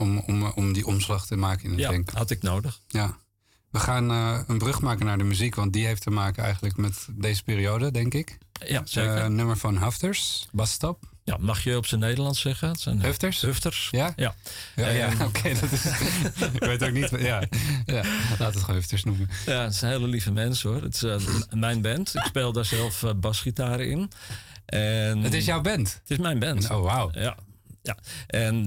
om die omslag te maken in het denken. Had ik nodig. Ja. We gaan een brug maken naar de muziek, want die heeft te maken eigenlijk met deze periode, denk ik. Ja, zeker. Een nummer van Hafters, Bastap. Ja, mag je op zijn Nederlands zeggen? Het zijn Hufters. Ja? Ja. Oké, dat is... ik weet ook niet... Ja, laat het gewoon Hufters noemen. Ja, het is een hele lieve mens, hoor. Het is mijn band. Ik speel daar zelf basgitaar in. En het is jouw band? Het is mijn band. Oh, wauw. Ja. En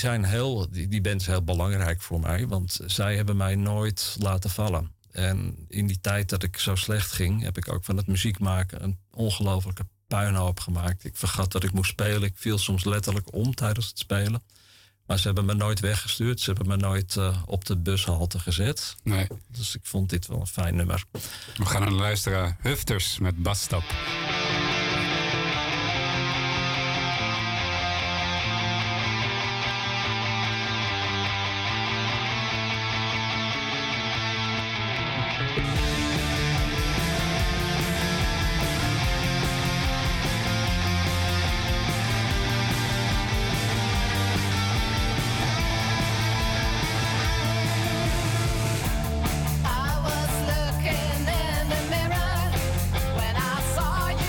die band is heel belangrijk voor mij. Want zij hebben mij nooit laten vallen. En in die tijd dat ik zo slecht ging, heb ik ook van het muziek maken een ongelofelijke puinhoop gemaakt. Ik vergat dat ik moest spelen. Ik viel soms letterlijk om tijdens het spelen. Maar ze hebben me nooit weggestuurd. Ze hebben me nooit op de bushalte gezet. Nee. Dus ik vond dit wel een fijn nummer. We gaan naar luisteren. Hufters met Bastap. I was looking in the mirror when I saw you.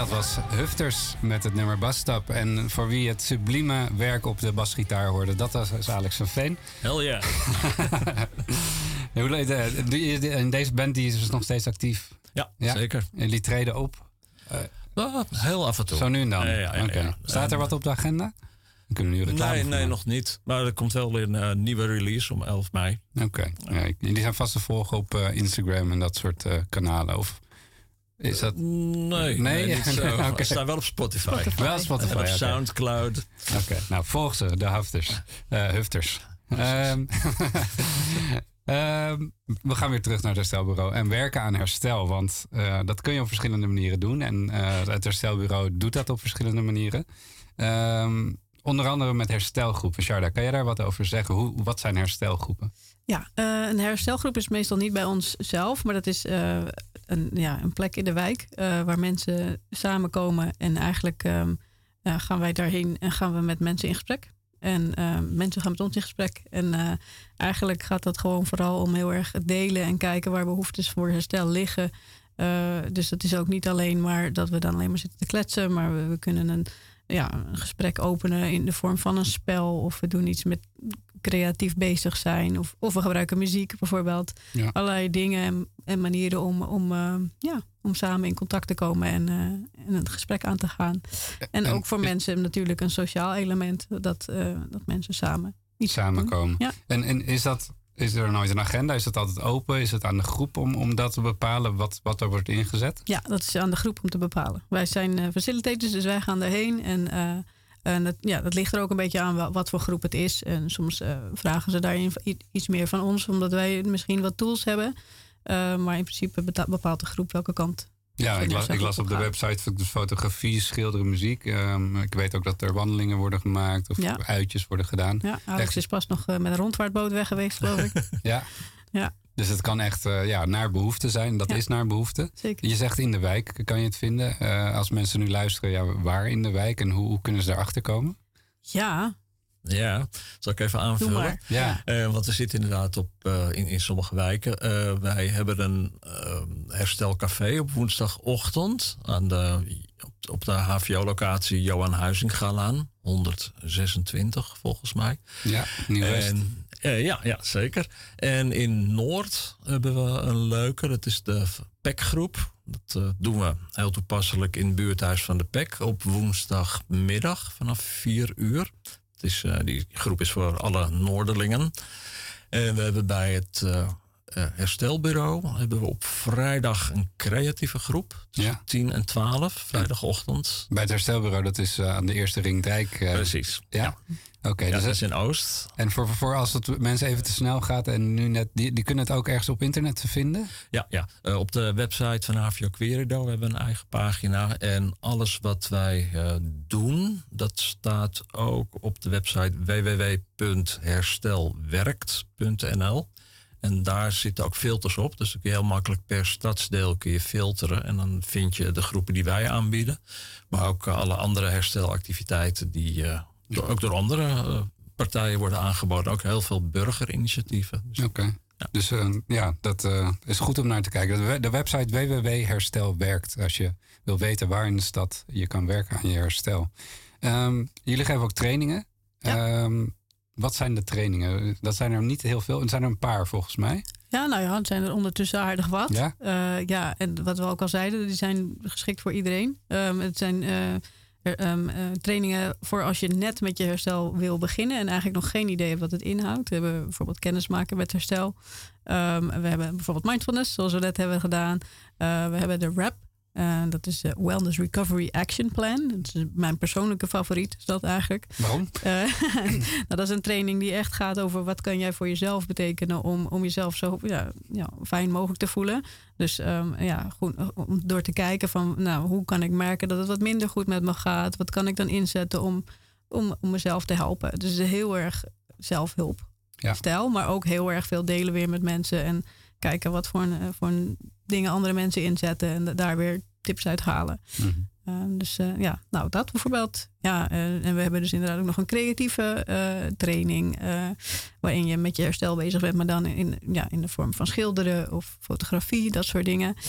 Dat was Hufters met het nummer Basstap. En voor wie het sublieme werk op de basgitaar hoorde, dat was Alex van Veen. Hell yeah. En deze band die is dus nog steeds actief? Ja, zeker. En die treden op? Heel af en toe. Zo nu en dan? Ja. Okay. Staat er wat op de agenda? Dan kunnen we nu reclame Nee, nog niet. Maar er komt wel weer een nieuwe release om 11 mei. Oké. Ja, die zijn vast te volgen op Instagram en dat soort kanalen. Of is dat... Nee, niet zo. Okay. Ze staan wel op Spotify. Wel Spotify, en op okay. Soundcloud. Oké, nou volg ze, de Hufters. We gaan weer terug naar het herstelbureau en werken aan herstel. Want dat kun je op verschillende manieren doen. En het herstelbureau doet dat op verschillende manieren. Onder andere met herstelgroepen. Sharda, kan jij daar wat over zeggen? Wat zijn herstelgroepen? Ja, een herstelgroep is meestal niet bij ons zelf. Maar dat is een plek in de wijk waar mensen samenkomen. En eigenlijk gaan wij daarheen en gaan we met mensen in gesprek. En mensen gaan met ons in gesprek. En eigenlijk gaat dat gewoon vooral om heel erg het delen en kijken waar behoeftes voor herstel liggen. Dus dat is ook niet alleen maar dat we dan alleen maar zitten te kletsen. Maar we kunnen een gesprek openen in de vorm van een spel. Of we doen iets met creatief bezig zijn. Of we gebruiken muziek bijvoorbeeld. Ja. Allerlei dingen en manieren om samen in contact te komen en het gesprek aan te gaan. En ook voor mensen natuurlijk een sociaal element. Dat mensen samen iets samenkomen. Ja. En is er nooit een agenda? Is het altijd open? Is het aan de groep om dat te bepalen wat er wordt ingezet? Ja, dat is aan de groep om te bepalen. Wij zijn facilitators, dus wij gaan daarheen. En dat ligt er ook een beetje aan wat voor groep het is. En soms vragen ze daarin iets meer van ons, omdat wij misschien wat tools hebben. Maar in principe bepaalt de groep welke kant. Ja, ik las op de website fotografie, schilderen, muziek. Ik weet ook dat er wandelingen worden gemaakt of uitjes worden gedaan. Ja, Alex is pas nog met een rondvaartboot weg geweest, geloof ik. Ja. Dus het kan echt naar behoefte zijn. Dat is naar behoefte. Zeker. Je zegt in de wijk kan je het vinden. Als mensen nu luisteren, waar in de wijk en hoe kunnen ze daarachter komen? Ja, zal ik even aanvullen. Ja. Want we zitten inderdaad in sommige wijken. Wij hebben een herstelcafé op woensdagochtend op de HVO-locatie Johan Huizingalaan, 126 volgens mij. Ja, Nieuw-West. Ja, zeker. En in Noord hebben we een leuke, dat is de PEC-groep. Dat doen we heel toepasselijk in het buurthuis van de PEC op woensdagmiddag vanaf 4 uur. Die groep is voor alle Noorderlingen. En we hebben bij het herstelbureau hebben we op vrijdag een creatieve groep. 10 en 12, vrijdagochtend. Bij het herstelbureau, dat is aan de Eerste Ringdijk. Precies. Ja. Oké, dus dat is in Oost. En voor als het mensen even te snel gaat en nu net, die kunnen het ook ergens op internet te vinden? Ja. Op de website van HVO Querido hebben we een eigen pagina. En alles wat wij doen, dat staat ook op de website www.herstelwerkt.nl. En daar zitten ook filters op. Dus dan kun je heel makkelijk per stadsdeel kun je filteren. En dan vind je de groepen die wij aanbieden. Maar ook alle andere herstelactiviteiten die ook door andere partijen worden aangeboden. Ook heel veel burgerinitiatieven. Dus, Oké. Ja. Dus dat is goed om naar te kijken. De website www.herstelwerkt. Als je wil weten waar in de stad je kan werken aan je herstel. Jullie geven ook trainingen. Ja. Wat zijn de trainingen? Dat zijn er niet heel veel. Het zijn er een paar volgens mij. Ja, het zijn er ondertussen aardig wat. Ja? En wat we ook al zeiden, die zijn geschikt voor iedereen. Het zijn trainingen voor als je net met je herstel wil beginnen en eigenlijk nog geen idee hebt wat het inhoudt. We hebben bijvoorbeeld kennismaken met herstel. We hebben bijvoorbeeld mindfulness, zoals we net hebben gedaan. We hebben de RAP. Dat is de Wellness Recovery Action Plan. Dat is mijn persoonlijke favoriet, is dat eigenlijk. Waarom? Dat is een training die echt gaat over wat kan jij voor jezelf betekenen om jezelf zo fijn mogelijk te voelen. Dus goed, om door te kijken van hoe kan ik merken dat het wat minder goed met me gaat? Wat kan ik dan inzetten om mezelf te helpen? Dus heel erg zelfhulpstijl, maar ook heel erg veel delen weer met mensen en kijken wat voor dingen andere mensen inzetten en daar weer tips uit halen. Mm-hmm. Dat bijvoorbeeld. En we hebben dus inderdaad ook nog een creatieve training waarin je met je herstel bezig bent, maar dan in de vorm van schilderen of fotografie, dat soort dingen.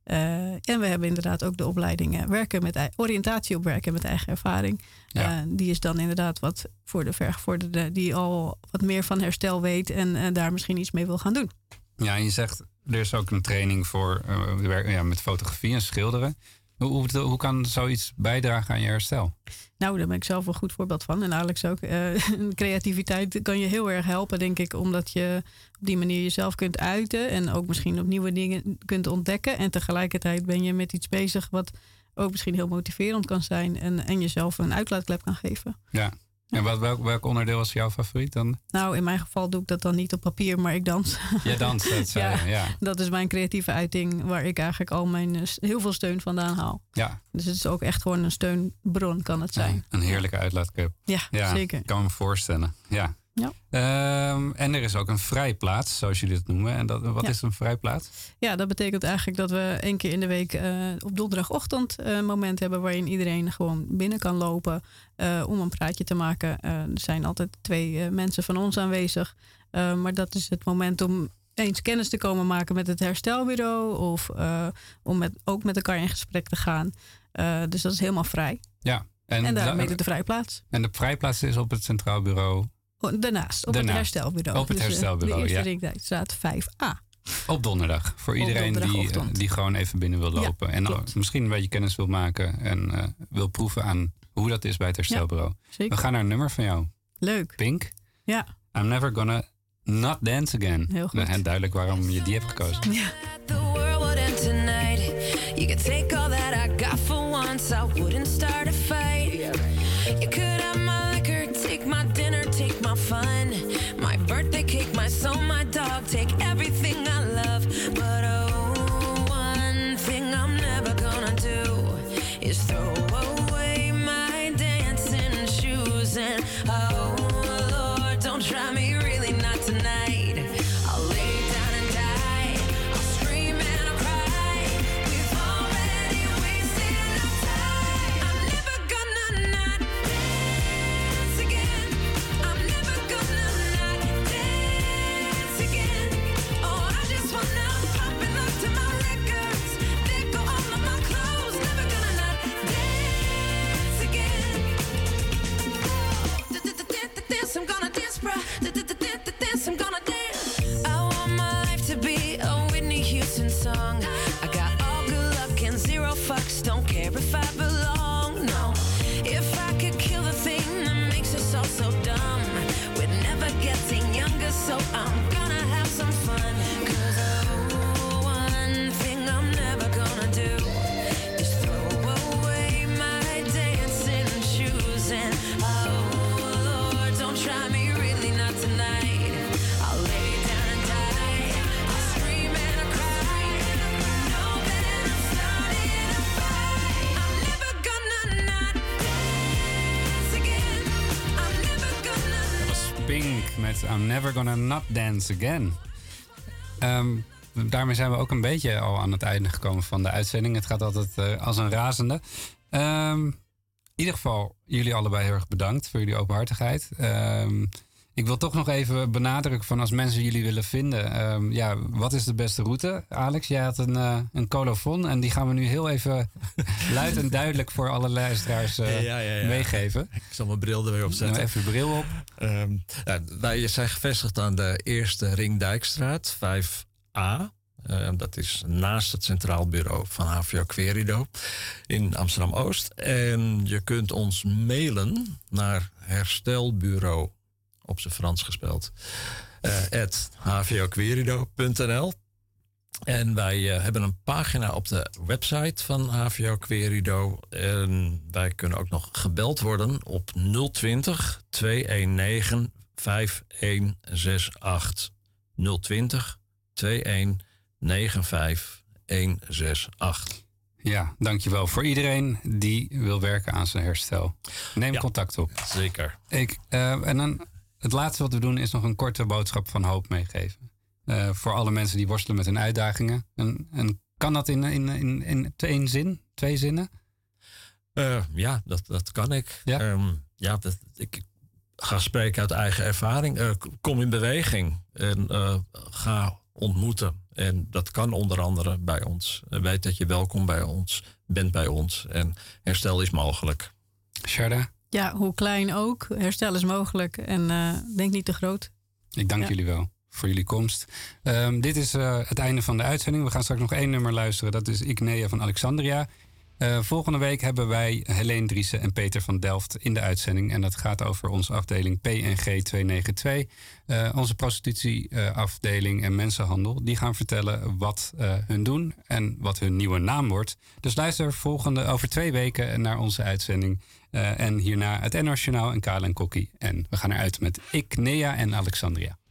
En we hebben inderdaad ook de opleiding oriëntatie op werken met eigen ervaring. Ja. Die is dan inderdaad wat voor de vergevorderde die al wat meer van herstel weet en daar misschien iets mee wil gaan doen. Ja, en je zegt, er is ook een training voor met fotografie en schilderen. Hoe kan zoiets bijdragen aan je herstel? Nou, daar ben ik zelf een goed voorbeeld van. En Alex ook. Creativiteit kan je heel erg helpen, denk ik. Omdat je op die manier jezelf kunt uiten. En ook misschien op nieuwe dingen kunt ontdekken. En tegelijkertijd ben je met iets bezig wat ook misschien heel motiverend kan zijn. En jezelf een uitlaatklep kan geven. Ja. En welk onderdeel was jouw favoriet dan? Nou, in mijn geval doe ik dat dan niet op papier, maar ik dans. Jij danst, dat zei je, ja. Dat is mijn creatieve uiting waar ik eigenlijk al mijn heel veel steun vandaan haal. Ja. Dus het is ook echt gewoon een steunbron, kan het zijn. Ja, een heerlijke uitlaatklep. Ja, zeker. Ik kan me voorstellen, ja. Ja. En er is ook een vrijplaats, zoals jullie het noemen. En wat is een vrijplaats? Ja, dat betekent eigenlijk dat we 1 keer in de week op donderdagochtend een moment hebben waarin iedereen gewoon binnen kan lopen om een praatje te maken. Er zijn altijd 2 mensen van ons aanwezig. Maar dat is het moment om eens kennis te komen maken met het herstelbureau of om ook met elkaar in gesprek te gaan. Dus dat is helemaal vrij. Ja. En daarmee heet het de vrijplaats. En de vrijplaats is op het Centraal Bureau? Daarnaast, op het herstelbureau. Op het herstelbureau, de eerste Ringdijkstraat 5A. Op donderdag. Voor iedereen die gewoon even binnen wil lopen. En misschien een beetje kennis wil maken. En wil proeven aan hoe dat is bij het herstelbureau. Ja, we gaan naar een nummer van jou. Leuk. Pink. Ja. I'm never gonna not dance again. Heel goed. En duidelijk waarom je die hebt gekozen. Ja. The world would end tonight. You could take all that I got for once. I wouldn't start a fight. You could have my liquor, take my dinner, take my fun, my birthday cake, my soul, my dog. Take everything I love. But oh, one thing I'm never gonna do is throw away my dancing shoes. And oh Lord, don't try me really not tonight. I'll lay down and die. I'll scream and I'll cry. We've already wasted enough time. I'm never gonna not dance again. I'm never gonna not dance again. Oh, I just wanna pop and look to my records. Let go all of my clothes. Never gonna not dance again. Dance, I'm gonna dance, bruh. Dance, I'm gonna dance. I want my life to be a Whitney Houston song. I got all good luck and zero fucks. Don't care if I belong, no. If I could kill the thing that makes us all so dumb, we're never getting younger, so I'm gonna have some fun. 'Cause oh, one thing I'm never gonna do is throw away my dancing shoes. And oh Lord, don't try me really not tonight. I'll lay down and die. I'll scream and I'll cry. Know that I'm starting a fight. I'm never gonna not dance again. I'm never gonna Dat was Pink met I'm never gonna not dance again. Daarmee zijn we ook een beetje al aan het einde gekomen van de uitzending. Het gaat altijd als een razende. In ieder geval, jullie allebei heel erg bedankt voor jullie openhartigheid. Ik wil toch nog even benadrukken van als mensen jullie willen vinden. Wat is de beste route? Alex, jij had een colofon en die gaan we nu heel even luid en duidelijk voor alle luisteraars meegeven. Ik zal mijn bril er weer op zetten. Nou, even de bril op. Wij zijn gevestigd aan de eerste Ringdijkstraat, 5A. Dat is naast het Centraal Bureau van HVO Querido in Amsterdam-Oost. En je kunt ons mailen naar herstelbureau, op zijn Frans gespeld, @hvoquerido.nl. En wij hebben een pagina op de website van HVO Querido. En wij kunnen ook nog gebeld worden op 020 219 5168. 020 219 5168. Ja, dankjewel voor iedereen die wil werken aan zijn herstel. Neem contact op. Zeker. En dan het laatste wat we doen is nog een korte boodschap van hoop meegeven. Voor alle mensen die worstelen met hun uitdagingen. En kan dat in 1 zin, 2 zinnen? Ja, dat kan ik. Ja? Ik ga spreken uit eigen ervaring. Kom in beweging. En ga ontmoeten. En dat kan onder andere bij ons. Weet dat je welkom bent bij ons. En herstel is mogelijk. Sharda? Ja, hoe klein ook. Herstel is mogelijk. En denk niet te groot. Ik dank jullie wel voor jullie komst. Dit is het einde van de uitzending. We gaan straks nog 1 nummer luisteren. Dat is Iknea van Alexandria. Volgende week hebben wij Helene Driessen en Peter van Delft in de uitzending. En dat gaat over onze afdeling PNG 292. Onze prostitutieafdeling en mensenhandel. Die gaan vertellen wat hun doen en wat hun nieuwe naam wordt. Dus luister over 2 weken naar onze uitzending. En hierna het NOS Journaal en Kale en Kokkie. En we gaan eruit met Iknea en Alexandria.